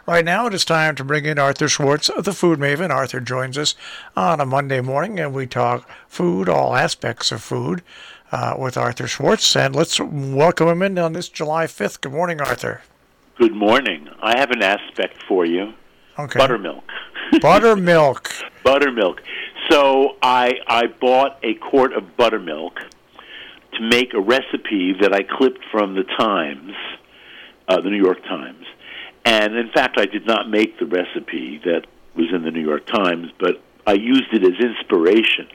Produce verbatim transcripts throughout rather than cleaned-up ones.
Right now, it is time to bring in Arthur Schwartz of the Food Maven. Arthur joins us on a Monday morning, and we talk food, all aspects of food, uh, with Arthur Schwartz. And let's welcome him in on this July fifth. Good morning, Arthur. Good morning. I have an aspect for you. Okay. Buttermilk. Buttermilk. Buttermilk. So I I bought a quart of buttermilk to make a recipe that I clipped from the Times, uh, the New York Times. And, in fact, I did not make the recipe that was in the New York Times, but I used it as inspiration.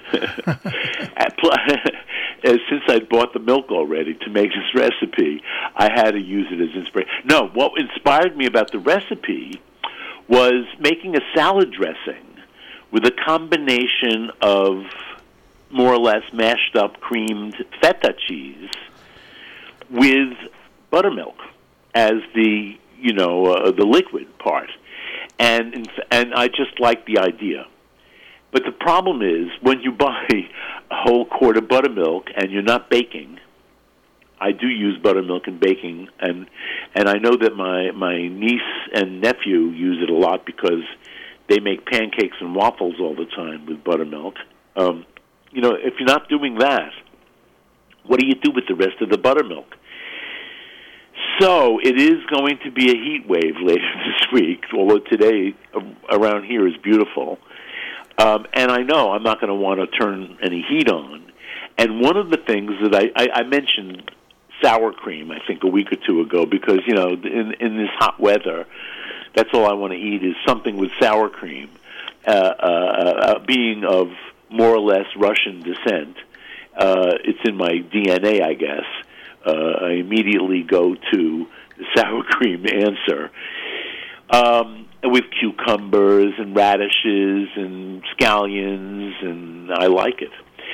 Since I bought the milk already to make this recipe, I had to use it as inspiration. No, what inspired me about the recipe was making a salad dressing with a combination of more or less mashed up creamed feta cheese with buttermilk as the you know, uh, the liquid part. And and I just like the idea. But the problem is, when you buy a whole quart of buttermilk and you're not baking, I do use buttermilk in baking, and and I know that my, my niece and nephew use it a lot because they make pancakes and waffles all the time with buttermilk. Um, you know, if you're not doing that, what do you do with the rest of the buttermilk? So it is going to be a heat wave later this week, although today around here is beautiful. Um, and I know I'm not going to want to turn any heat on. And one of the things that I, I, I mentioned sour cream, I think, a week or two ago, because, you know, in, in this hot weather, that's all I want to eat is something with sour cream. Uh, uh, uh, being of more or less Russian descent, uh, it's in my D N A, I guess. Uh, I immediately go to the sour cream answer. Um, with cucumbers and radishes and scallions, and I like it.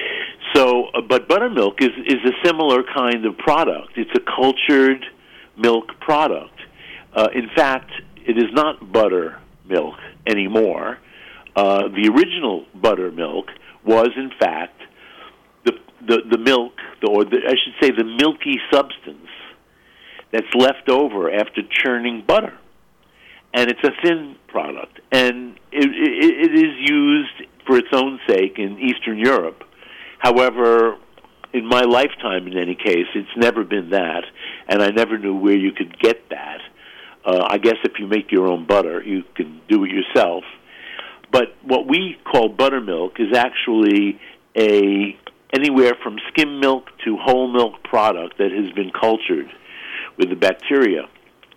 So, uh, but buttermilk is, is a similar kind of product. It's a cultured milk product. Uh, in fact, it is not buttermilk anymore. Uh, the original buttermilk was, in fact, the the, the milk, the, or the, I should say the milky substance that's left over after churning butter. And it's a thin product. And it, it, it is used for its own sake in Eastern Europe. However, in my lifetime, in any case, it's never been that, and I never knew where you could get that. Uh, I guess if you make your own butter, you can do it yourself. But what we call buttermilk is actually a anywhere from skim milk to whole milk product that has been cultured with the bacteria,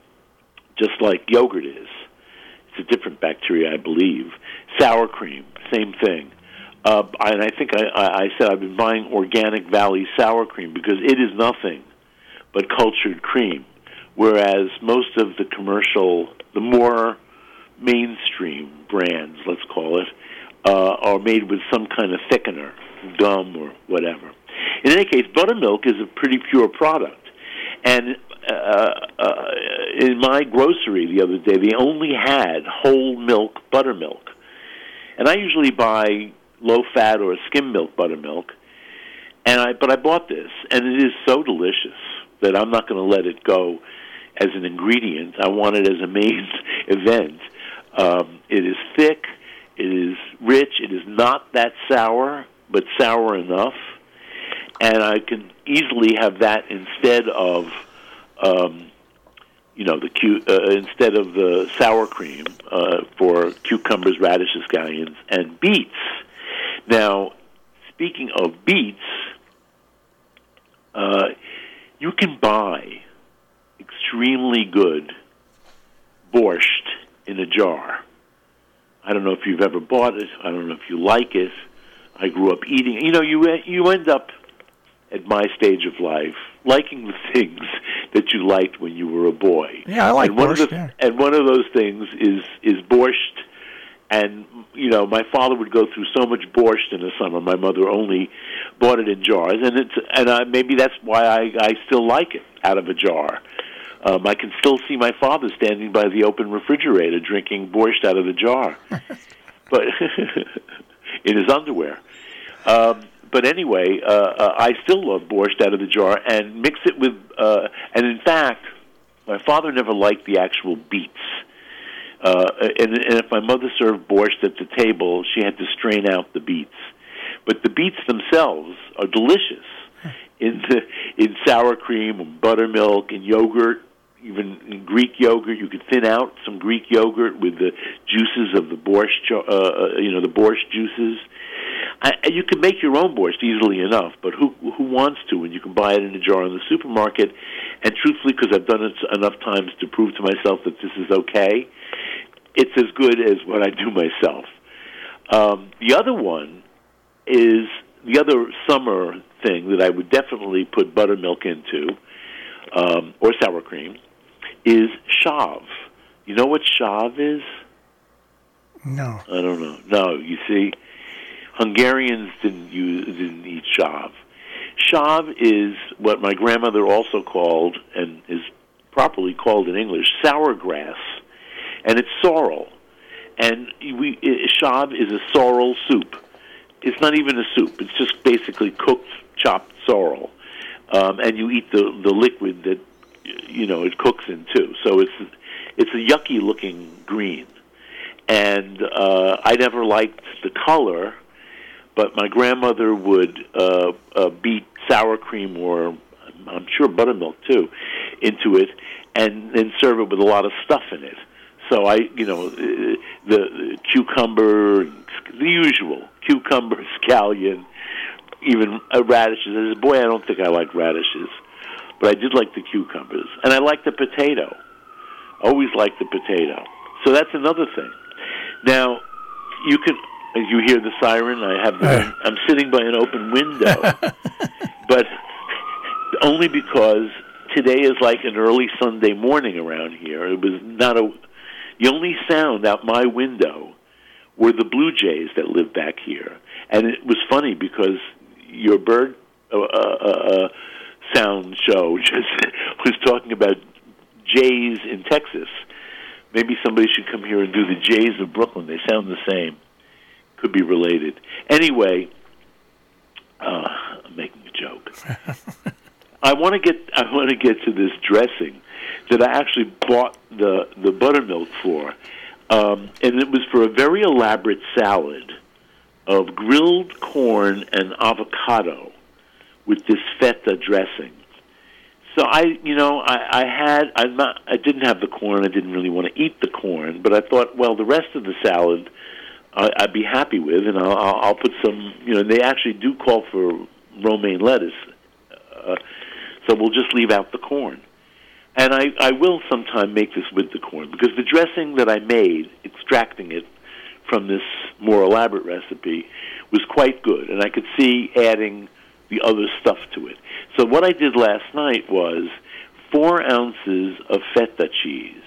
just like yogurt is. It's a different bacteria, I believe. Sour cream, same thing. Uh, and I think I, I said I've been buying Organic Valley sour cream because it is nothing but cultured cream, whereas most of the commercial, the more mainstream brands, let's call it, uh, are made with some kind of thickener, gum or whatever. In any case, buttermilk is a pretty pure product. And uh, uh, in my grocery the other day, they only had whole milk buttermilk. And I usually buy low-fat or skim milk buttermilk, and I but I bought this, and it is so delicious that I'm not going to let it go as an ingredient. I want it as a main event. Um, it is thick, it is rich, it is not that sour, but sour enough, and I can easily have that instead of, um, you know, the cu- uh, instead of the sour cream uh, for cucumbers, radishes, scallions, and beets. Now, speaking of beets, uh, you can buy extremely good borscht in a jar. I don't know if you've ever bought it. I don't know if you like it. I grew up eating. You know, you you end up at my stage of life liking the things that you liked when you were a boy. Yeah, I like and one borscht. Of the, yeah. And one of those things is is borscht. And, you know, my father would go through so much borscht in the summer. My mother only bought it in jars. And it's and I, maybe that's why I, I still like it out of a jar. Um, I can still see my father standing by the open refrigerator drinking borscht out of the jar. but in his underwear. Um, but anyway, uh, uh, I still love borscht out of the jar and mix it with... Uh, and in fact, my father never liked the actual beets. Uh, and, and if my mother served borscht at the table, she had to strain out the beets. But the beets themselves are delicious in the, in sour cream and buttermilk and yogurt. Even in Greek yogurt, you could thin out some Greek yogurt with the juices of the borscht, uh, you know, the borscht juices. I, you can make your own borscht easily enough, but who who wants to? And you can buy it in a jar in the supermarket. And truthfully, because I've done it enough times to prove to myself that this is okay, it's as good as what I do myself. Um, the other one is the other summer thing that I would definitely put buttermilk into, um, or sour cream, is shav. You know what shav is? No. I don't know. No, you see, Hungarians didn't use didn't eat shav. Shav is what my grandmother also called, and is properly called in English, sour grass, and it's sorrel. And we shav is a sorrel soup. It's not even a soup. It's just basically cooked, chopped sorrel, um, and you eat the the liquid that you know it cooks in too. So it's it's a yucky looking green, and uh, I never liked the color, but my grandmother would uh, uh, beat sour cream or I'm sure buttermilk too into it, and then serve it with a lot of stuff in it. So I, you know, the, the cucumber, the usual cucumber, scallion, even uh, radishes. As a boy, I don't think I liked radishes, but I did like the cucumbers, and I liked the potato. Always liked the potato. So that's another thing. Now, you can, as you hear the siren, I have. The, I'm sitting by an open window, but only because today is like an early Sunday morning around here. It was not a. The only sound out my window were the blue jays that live back here. And it was funny because your bird uh, uh, uh, sound show just was talking about jays in Texas. Maybe somebody should come here and do the Jays of Brooklyn. They sound the same. Could be related. Anyway, uh, I'm making a joke. I want to get I want to get to this dressing that I actually bought the, the buttermilk for. Um, and it was for a very elaborate salad of grilled corn and avocado with this feta dressing. So I, you know, I, I had, I'm not, I didn't have the corn. I didn't really want to eat the corn, but I thought, well, the rest of the salad I, I'd be happy with, and I'll, I'll put some, you know, they actually do call for romaine lettuce, uh, so we'll just leave out the corn. And I, I will sometime make this with the corn, because the dressing that I made, extracting it from this more elaborate recipe, was quite good, and I could see adding the other stuff to it. So what I did last night was four ounces of feta cheese.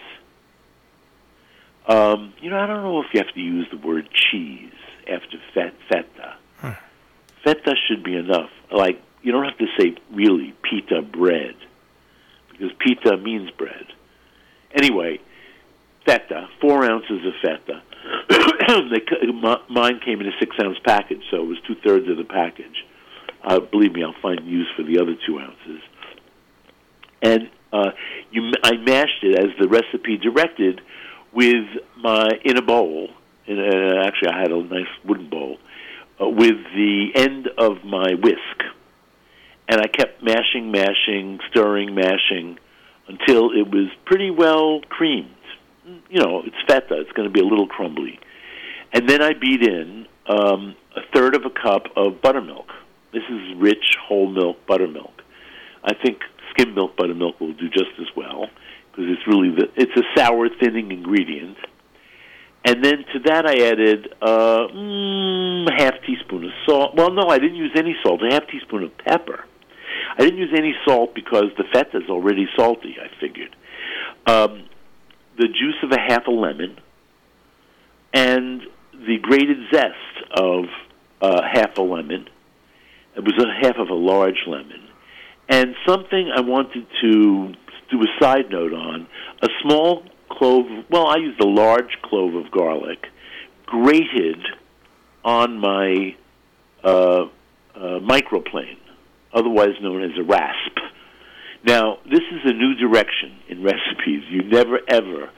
Um, you know, I don't know if you have to use the word cheese after fet, feta. Huh. Feta should be enough. Like, you don't have to say, really, pita bread, because pita means bread. Anyway, feta, four ounces of feta. they, mine came in a six-ounce package, so it was two-thirds of the package. Uh, believe me, I'll find use for the other two ounces. And uh, you, I mashed it as the recipe directed with my in a bowl. In a, actually, I had a nice wooden bowl uh, with the end of my whisk. And I kept mashing, mashing, stirring, mashing until it was pretty well creamed. You know, it's feta. It's going to be a little crumbly. And then I beat in um, a third of a cup of buttermilk. This is rich, whole milk buttermilk. I think skim milk buttermilk will do just as well, because it's really the, it's a sour thinning ingredient. And then to that I added uh, mm, a half teaspoon of salt. Well, no, I didn't use any salt. A half teaspoon of pepper. I didn't use any salt because the feta is already salty, I figured. Um, the juice of a half a lemon, and the grated zest of uh, half a lemon. It was a half of a large lemon. And something I wanted to do a side note on, a small clove, well, I used a large clove of garlic, grated on my uh, uh, microplane, otherwise known as a rasp. Now, this is a new direction in recipes. You never, ever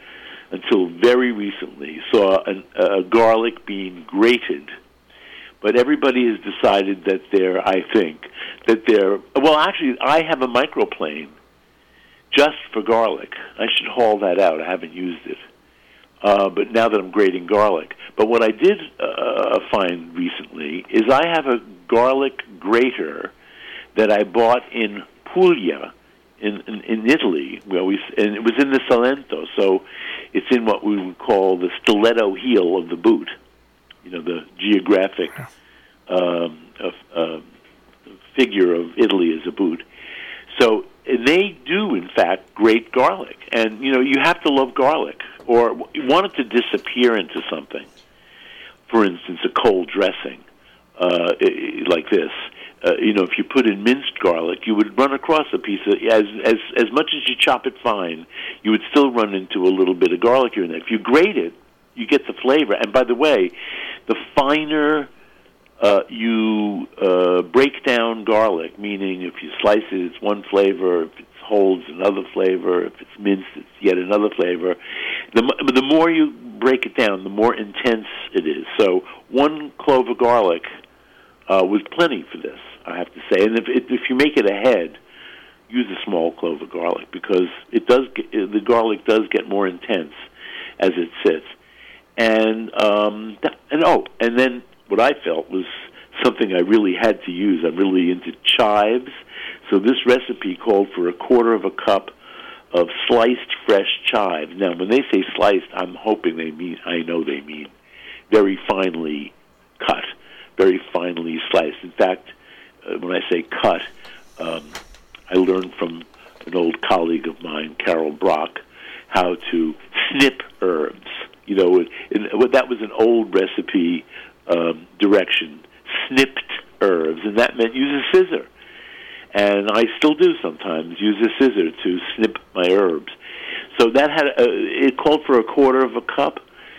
until very recently, saw an, a garlic being grated. But everybody has decided that they're, I think, that they're, well, actually, I have a microplane just for garlic. I should haul that out. I haven't used it. Uh, but now that I'm grating garlic. But what I did uh, find recently is I have a garlic grater that I bought in Puglia, in, in, in Italy, where we, and it was in the Salento, so it's in what we would call the stiletto heel of the boot, you know, the geographic um, uh, uh, figure of Italy as a boot. So they do, in fact, grate garlic. And, you know, you have to love garlic, or you want it to disappear into something. For instance, a cold dressing, uh, like this. Uh, you know, if you put in minced garlic, you would run across a piece of, as as as much as you chop it fine, you would still run into a little bit of garlic here and there. If you grate it, you get the flavor. And by the way, the finer uh, you uh, break down garlic, meaning if you slice it, it's one flavor. If it holds another flavor. If it's minced, it's yet another flavor. The the more you break it down, the more intense it is. So one clove of garlic uh, was plenty for this, I have to say. And if if you make it a head, use a small clove of garlic, because it does get, the garlic does get more intense as it sits. And um, and oh, and then what I felt was something I really had to use. I'm really into chives, so this recipe called for a quarter of a cup of sliced fresh chives. Now, when they say sliced, I'm hoping they mean, I know they mean very finely cut, very finely sliced. In fact, uh, when I say cut, um, I learned from an old colleague of mine, Carol Brock, how to snip herbs. You know, it, it, that was an old recipe um, direction, snipped herbs, and that meant use a scissor. And I still do sometimes use a scissor to snip my herbs. So that had a, it called for a quarter of a cup.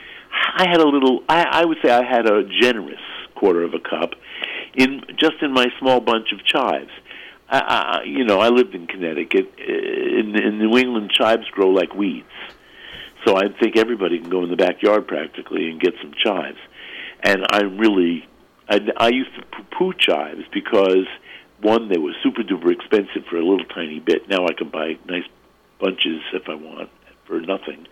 I had a little. I, I would say I had a generous quarter of a cup in just in my small bunch of chives. I, I, you know, I lived in Connecticut. In, in New England, chives grow like weeds. So I think everybody can go in the backyard practically and get some chives. And I really, I, I used to poo-poo chives because, one, they were super-duper expensive for a little tiny bit. Now I can buy nice bunches if I want for nothing.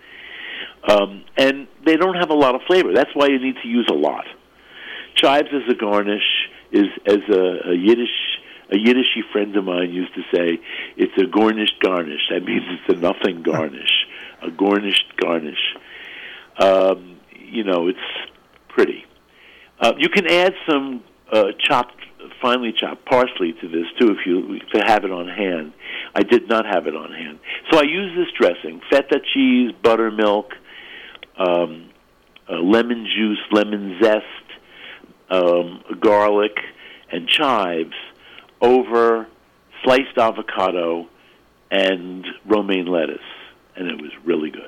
Um, and they don't have a lot of flavor. That's why you need to use a lot. Chives as a garnish is, as a, a Yiddish, a Yiddishy friend of mine used to say, it's a garnished garnish. That means it's a nothing garnish, a garnished garnish. Um, you know, it's pretty. Uh, you can add some uh, chopped, finely chopped parsley to this too, if you to have it on hand. I did not have it on hand, so I use this dressing: feta cheese, buttermilk, um, uh, lemon juice, lemon zest, um, garlic, and chives over sliced avocado and romaine lettuce, and it was really good.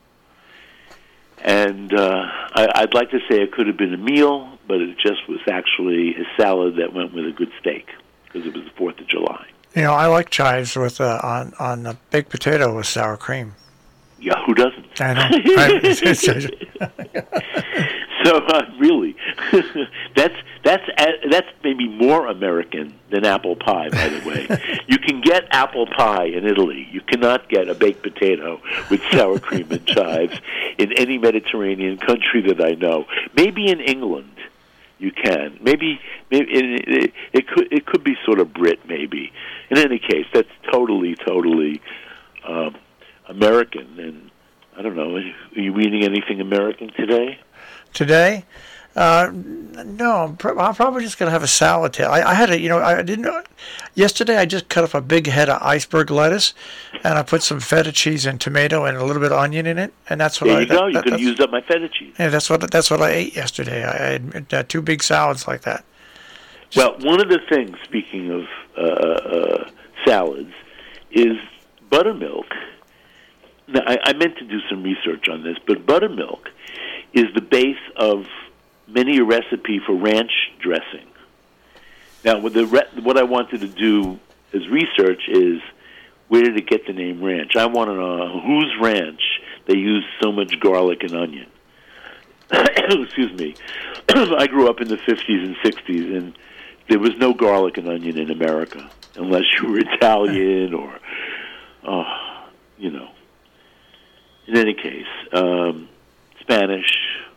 And uh, I, I'd like to say it could have been a meal, but it just was actually a salad that went with a good steak, because it was the fourth of July. You know, I like chives with uh, on on a baked potato with sour cream. Yeah, who doesn't? I know. So uh, really, that's that's that's maybe more American than apple pie. By the way, you can get apple pie in Italy. You cannot get a baked potato with sour cream and chives in any Mediterranean country that I know. Maybe in England you can. Maybe maybe it, it, it could it could be sort of Brit. Maybe. In any case, that's totally totally um, American. And I don't know. Are you eating anything American today? Today, uh, no, I'm, pro- I'm probably just going to have a salad tail. I, I had a, you know, I didn't know. Yesterday, I just cut up a big head of iceberg lettuce, and I put some feta cheese and tomato and a little bit of onion in it, and that's what there I. you that, go. You that, could have used up my feta cheese. Yeah, that's what that's what I ate yesterday. I, I had uh, two big salads like that. Just, well, one of the things, speaking of uh, uh, salads, is buttermilk. Now, I, I meant to do some research on this, but buttermilk is the base of many a recipe for ranch dressing. Now, with the re- what I wanted to do as research is, where did it get the name ranch? I want to know whose ranch they use so much garlic and onion. Excuse me. I grew up in the fifties and sixties, and there was no garlic and onion in America unless you were Italian or, oh, you know. In any case, um, Spanish,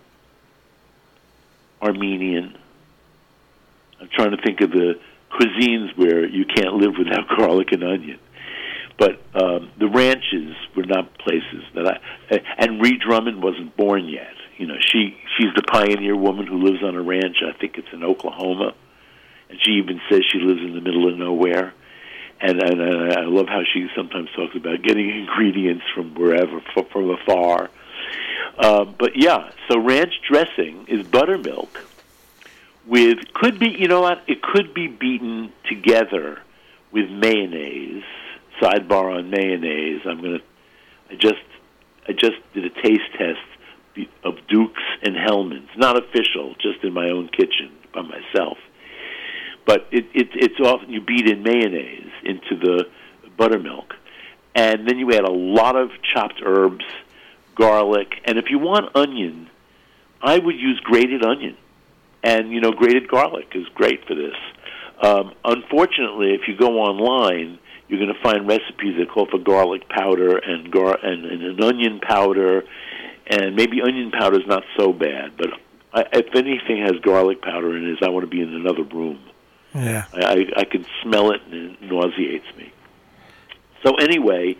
Armenian. I'm trying to think of the cuisines where you can't live without garlic and onion. But um, the ranches were not places that I... And Ree Drummond wasn't born yet. You know, she she's the pioneer woman who lives on a ranch. I think it's in Oklahoma. And she even says she lives in the middle of nowhere. And, and, and I love how she sometimes talks about getting ingredients from wherever, from, from afar. Uh, but yeah, so ranch dressing is buttermilk with, could be, you know what, it could be beaten together with mayonnaise. Sidebar on mayonnaise. I'm going to, I just, I just did a taste test of Duke's and Hellman's. Not official, just in my own kitchen by myself. But it, it, it's often, you beat in mayonnaise into the buttermilk. And then you add a lot of chopped herbs, garlic, and if you want onion, I would use grated onion. And, you know, grated garlic is great for this. Um, unfortunately, if you go online, you're going to find recipes that call for garlic powder and, gar- and, and an onion powder, and maybe onion powder is not so bad, but I, if anything has garlic powder in it, I want to be in another room. Yeah, I, I, I can smell it, and it nauseates me. So anyway,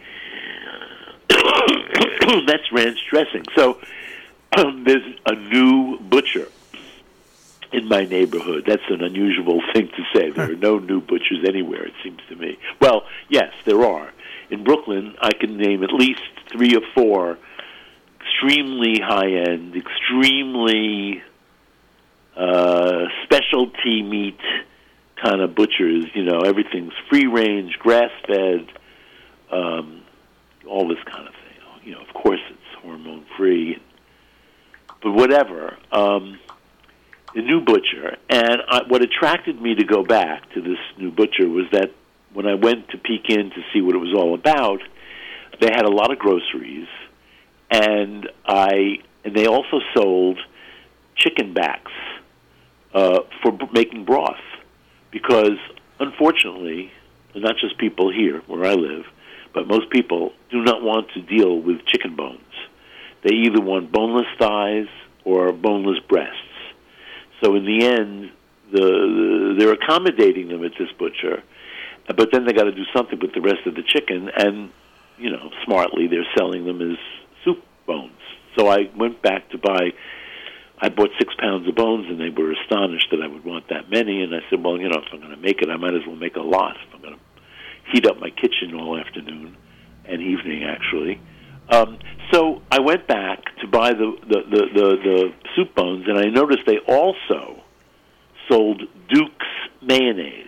that's ranch dressing. So um, there's a new butcher in my neighborhood. That's an unusual thing to say. There are no new butchers anywhere, it seems to me. Well, yes, there are. In Brooklyn, I can name at least three or four extremely high-end, extremely uh, specialty meat kind of butchers. You know, everything's free-range, grass-fed, um, all this kind of thing. You know, of course, it's hormone-free, but whatever. Um, the new butcher, and I, what attracted me to go back to this new butcher was that when I went to peek in to see what it was all about, they had a lot of groceries, and I and they also sold chicken backs uh, for b- making broth, because unfortunately, not just people here where I live, but most people do not want to deal with chicken bones. They either want boneless thighs or boneless breasts. So in the end, the, the they're accommodating them at this butcher, but then they got to do something with the rest of the chicken, and you know, smartly they're selling them as soup bones. So I went back to buy. I bought six pounds of bones, and they were astonished that I would want that many. And I said, well, you know, if I'm going to make it, I might as well make a lot. If I'm going to heat up my kitchen all afternoon and evening, actually. Um, so I went back to buy the, the, the, the, the soup bones, and I noticed they also sold Duke's mayonnaise.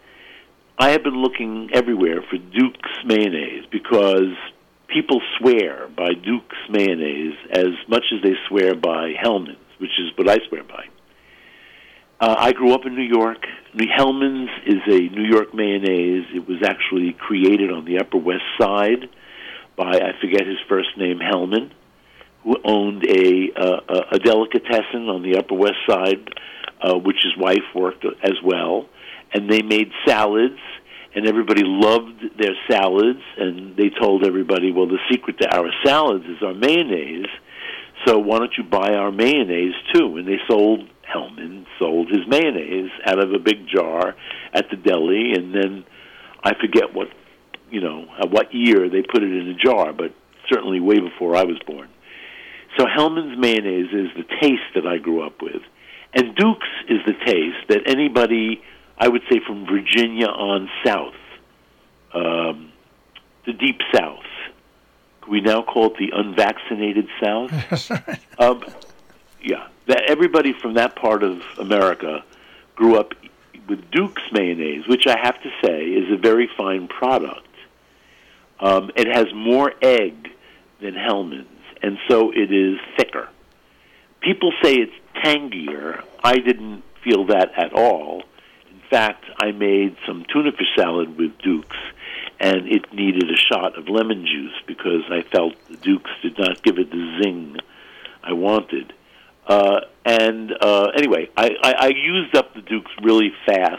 I have been looking everywhere for Duke's mayonnaise because people swear by Duke's mayonnaise as much as they swear by Hellman's, which is what I swear by. Uh, I grew up in New York. Hellman's is a New York mayonnaise. It was actually created on the Upper West Side by, I forget his first name, Hellman, who owned a uh, a delicatessen on the Upper West Side, uh, which his wife worked as well. And they made salads, and everybody loved their salads, and they told everybody, well, the secret to our salads is our mayonnaise, so why don't you buy our mayonnaise, too? And they sold, Hellman sold his mayonnaise out of a big jar at the deli, and then I forget what, you know, what year they put it in a jar, but certainly way before I was born. So Hellman's mayonnaise is the taste that I grew up with. And Duke's is the taste that anybody, I would say from Virginia on south, um, the deep south, we now call it the unvaccinated South. That's right. Um, yeah, that everybody from that part of America grew up with Duke's mayonnaise, which I have to say is a very fine product. Um, it has more egg than Hellman's, and so it is thicker. People say it's tangier. I didn't feel that at all. In fact, I made some tuna fish salad with Duke's, and it needed a shot of lemon juice because I felt the Dukes did not give it the zing I wanted. Uh, and uh, anyway, I, I, I used up the Dukes really fast,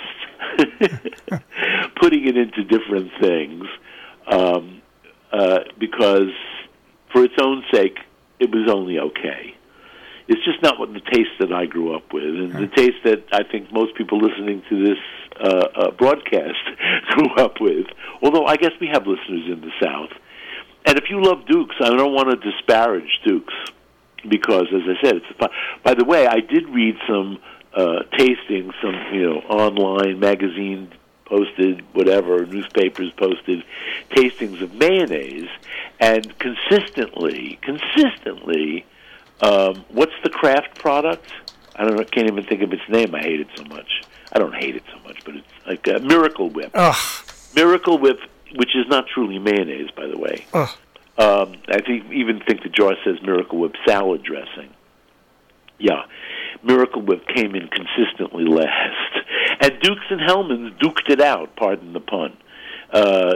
putting it into different things, um, uh, because for its own sake, it was only okay. It's just not what the taste that I grew up with, and the taste that I think most people listening to this uh, uh, broadcast grew up with. Although I guess we have listeners in the South, and if you love Dukes, I don't want to disparage Dukes because, as I said, it's a fun. By the way, I did read some uh, tastings, some you know online magazine posted, whatever newspapers posted tastings of mayonnaise, and consistently, consistently. Um, what's the Kraft product? I don't know. Can't even think of its name. I hate it so much. I don't hate it so much, but it's like uh, Miracle Whip. Ugh. Miracle Whip, which is not truly mayonnaise, by the way. Ugh. Um, I think even think the jar says Miracle Whip salad dressing. Yeah, Miracle Whip came in consistently last, and Dukes and Hellmann's duked it out. Pardon the pun. Uh,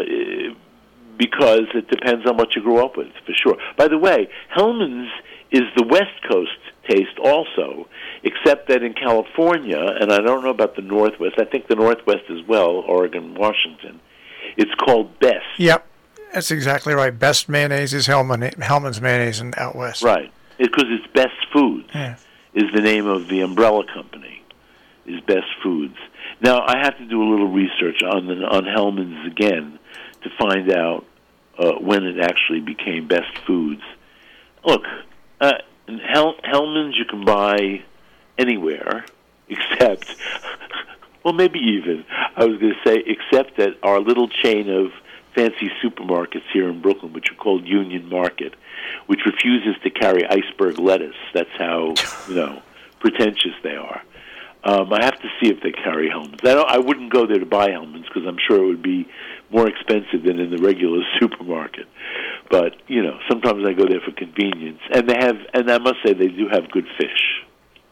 because it depends on what you grew up with, for sure. By the way, Hellmann's is the West Coast taste also, except that in California, and I don't know about the Northwest, I think the Northwest as well, Oregon, Washington, it's called Best. Yep, that's exactly right. Best mayonnaise is Hellman, Hellmann's mayonnaise in out West. Right, because it's Best Foods yeah. is the name of the umbrella company, is Best Foods. Now, I have to do a little research on the, on Hellmann's again to find out uh, when it actually became Best Foods. Look, Uh, Hel- Hellmann's you can buy anywhere, except, well, maybe even, I was going to say, except at our little chain of fancy supermarkets here in Brooklyn, which are called Union Market, which refuses to carry iceberg lettuce. That's how, you know, pretentious they are. Um, I have to see if they carry Hellmann's. I, don't, I wouldn't go there to buy Hellmann's because I'm sure it would be more expensive than in the regular supermarket. But, you know, sometimes I go there for convenience. And they have, and I must say, they do have good fish.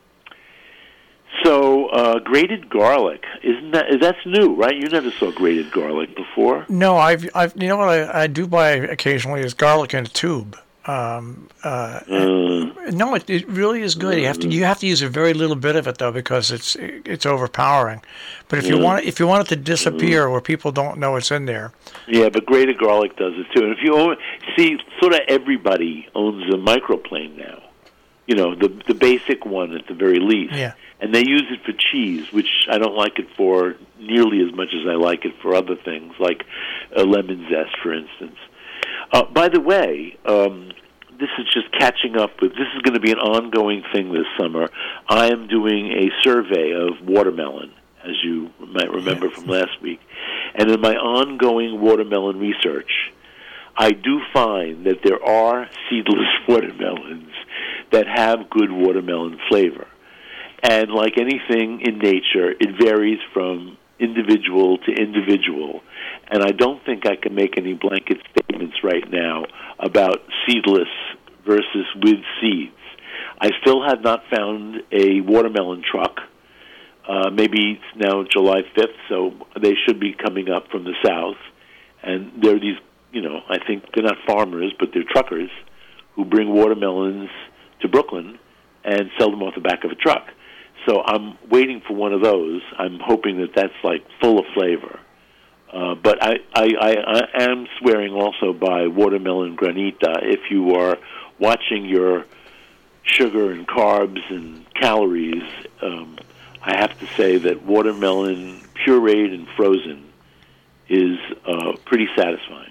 So, uh, grated garlic, isn't that, that's new, right? You never saw grated garlic before? No, I've, I've, you know what I, I do buy occasionally is garlic in a tube. Um, uh, Uh, no, it, it really is good. You have to you have to use a very little bit of it though because it's it's overpowering. But if you Yeah. want if you want it to disappear where people don't know it's in there, yeah, but grated garlic does it too. And if you own, see, sort of everybody owns a microplane now. You know, the the basic one at the very least. yeah, And they use it for cheese, which I don't like it for nearly as much as I like it for other things, like a lemon zest, for instance. Uh, by the way, um, this is just catching up with, this is going to be an ongoing thing this summer. I am doing a survey of watermelon, as you might remember yeah. from last week. And in my ongoing watermelon research, I do find that there are seedless watermelons that have good watermelon flavor. And like anything in nature, it varies from individual to individual. And I don't think I can make any blanket statements right now about seedless versus with seeds. I still have not found a watermelon truck. Uh, maybe it's now July fifth, so they should be coming up from the south. And they're these, you know, I think they're not farmers, but they're truckers who bring watermelons to Brooklyn and sell them off the back of a truck. So I'm waiting for one of those. I'm hoping that that's like full of flavor. Uh, but I, I, I, I am swearing also by watermelon granita. If you are watching your sugar and carbs and calories, um, I have to say that watermelon pureed and frozen is uh, pretty satisfying.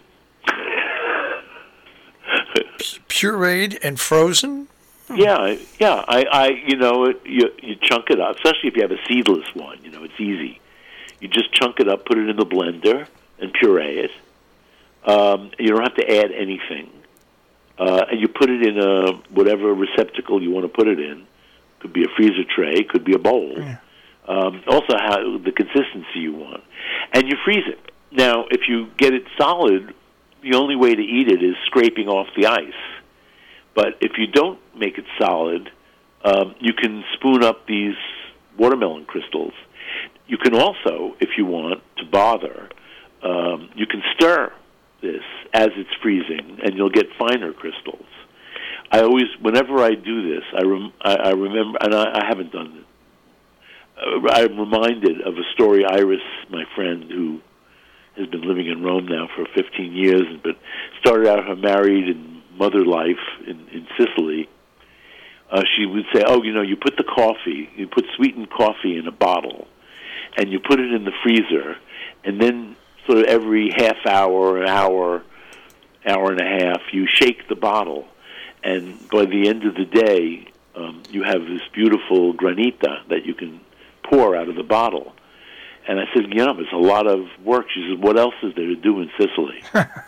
pureed and frozen. Yeah, yeah. I, I, you know, it, you you chunk it up, especially if you have a seedless one. You know, it's easy. You just chunk it up, put it in the blender, and puree it. Um, you don't have to add anything, uh, and you put it in a whatever receptacle you want to put it in. Could be a freezer tray, could be a bowl. Yeah. Um, also, how the consistency you want, and you freeze it. Now, if you get it solid, the only way to eat it is scraping off the ice. But if you don't make it solid, um, you can spoon up these watermelon crystals. You can also, if you want to bother, um, you can stir this as it's freezing, and you'll get finer crystals. I always, whenever I do this, I, rem, I, I remember, and I, I haven't done it. Uh, I'm reminded of a story. Iris, my friend, who has been living in Rome now for fifteen years, but started out her married and mother life in, in Sicily. Uh, she would say, "Oh, you know, you put the coffee, you put sweetened coffee in a bottle, and you put it in the freezer, and then sort of every half hour, an hour, hour and a half, you shake the bottle." And by the end of the day, um, you have this beautiful granita that you can pour out of the bottle. And I said, you know, it's a lot of work. She said, what else is there to do in Sicily?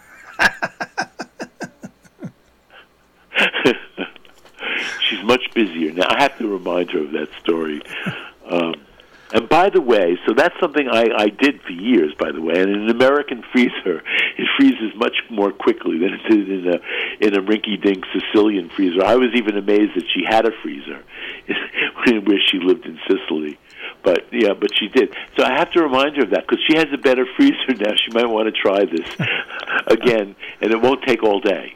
She's much busier. Now, I have to remind her of that story. Um, and by the way, so that's something I, I did for years, by the way. And in an American freezer, it freezes much more quickly than it did in a, in a rinky-dink Sicilian freezer. I was even amazed that she had a freezer where she lived in Sicily. But, yeah, but she did. So I have to remind her of that, because she has a better freezer now. She might want to try this again, and it won't take all day.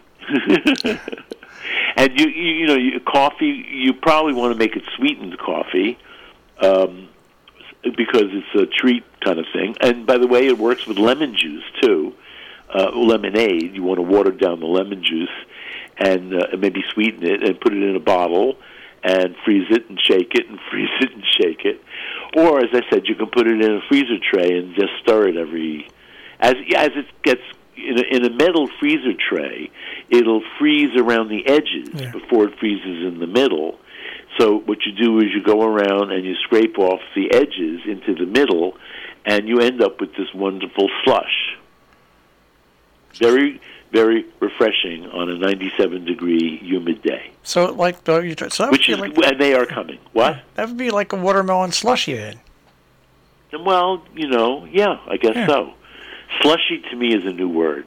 And, you, you, you know, you, coffee, you probably want to make it sweetened coffee, um, because it's a treat kind of thing. And by the way, it works with lemon juice too. Uh, lemonade, you want to water down the lemon juice and uh, maybe sweeten it and put it in a bottle and freeze it and shake it and freeze it and shake it. Or, as I said, you can put it in a freezer tray and just stir it every... As as it gets in a, in a metal freezer tray, it'll freeze around the edges yeah. before it freezes in the middle. So what you do is you go around and you scrape off the edges into the middle, and you end up with this wonderful slush. Very, very refreshing on a ninety-seven degree humid day. So, like, the, you, so that which would is, be like, and they are coming. What? That would be like a watermelon slushy then. Well, you know, yeah, I guess yeah. so. Slushy to me is a new word.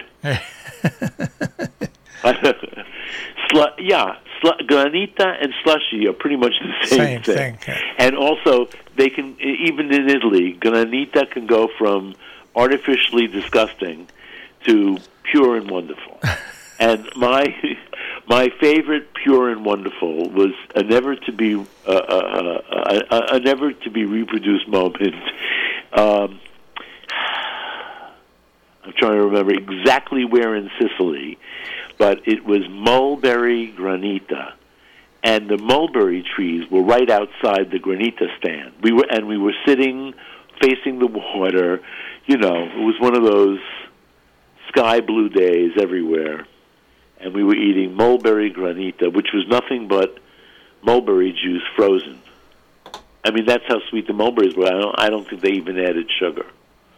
Slu- yeah, slu- granita and slushy are pretty much the same, same thing. thing yeah. And also, they can, even in Italy, granita can go from artificially disgusting to pure and wonderful. And my my favorite pure and wonderful was a never to be uh, uh, uh, a, a never to be reproduced moment. Um, I'm trying to remember exactly where in Sicily, but it was mulberry granita, and the mulberry trees were right outside the granita stand. We were and we were sitting facing the water. You know, it was one of those sky blue days everywhere, and we were eating mulberry granita, which was nothing but mulberry juice frozen. I mean, that's how sweet the mulberries were. I don't, I don't think they even added sugar.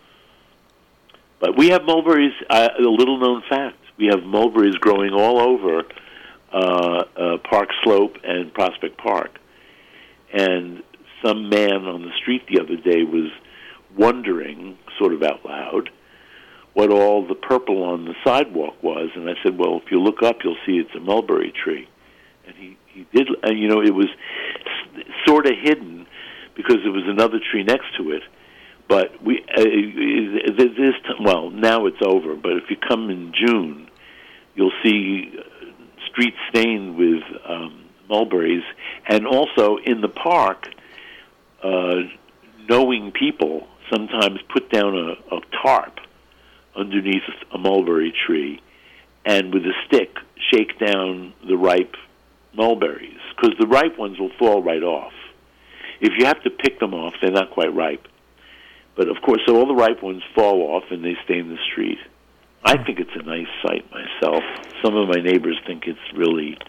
But we have mulberries, uh, a little-known fact, we have mulberries growing all over uh, uh, Park Slope and Prospect Park. And some man on the street the other day was wondering, sort of out loud, what all the purple on the sidewalk was. And I said, well, if you look up, you'll see it's a mulberry tree. And he, he did, and you know, it was sort of hidden because there was another tree next to it. But we, uh, this, well, now it's over, but if you come in June, you'll see streets stained with um, mulberries. And also in the park, uh, knowing people sometimes put down a, a tarp underneath a mulberry tree and with a stick shake down the ripe mulberries, because the ripe ones will fall right off. If you have to pick them off, they're not quite ripe. But, of course, so all the ripe ones fall off and they stay in the street. I think it's a nice sight myself. Some of my neighbors think it's really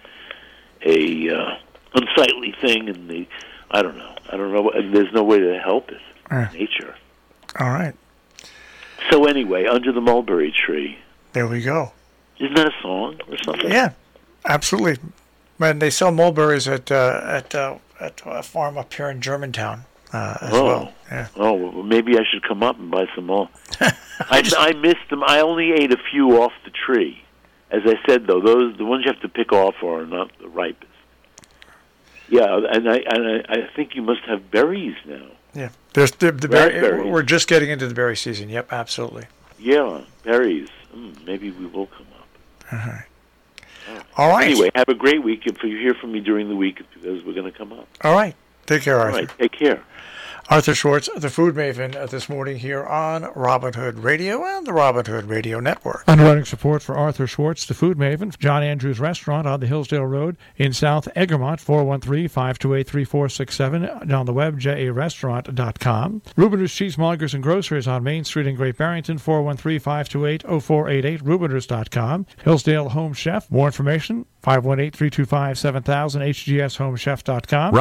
a uh, unsightly thing, and they, I don't know. I don't know. There's no way to help it. Uh, Nature. All right. So anyway, Under the Mulberry Tree. There we go. Isn't that a song or something? Yeah, absolutely. And they sell mulberries at uh, at uh, at a farm up here in Germantown. Uh, as oh. well. Yeah. Oh, well, maybe I should come up and buy some more. I, I missed them. I only ate a few off the tree. As I said, though, those the ones you have to pick off are not the ripest. Yeah, and I and I, I think you must have berries now. Yeah, there's the, the berry. We're just getting into the berry season. Yep, absolutely. Yeah, berries. Mm, maybe we will come up. All right. All right. Anyway, have a great week. If you hear from me during the week, it's because we're going to come up. All right. Take care, All Arthur. right. Take care. Arthur Schwartz, the Food Maven, uh, this morning here on Robin Hood Radio and the Robin Hood Radio Network. Underwriting support for Arthur Schwartz, the Food Maven, John Andrews Restaurant on the Hillsdale Road in South Egremont, four one three, five two eight, three four six seven, on the web, j a restaurant dot com. Rubiners Cheesemongers and Grocers on Main Street in Great Barrington, four one three, five two eight, zero four eight eight, rubiners dot com. Hillsdale Home Chef, more information, five one eight, three two five, seven thousand, h g s home chef dot com.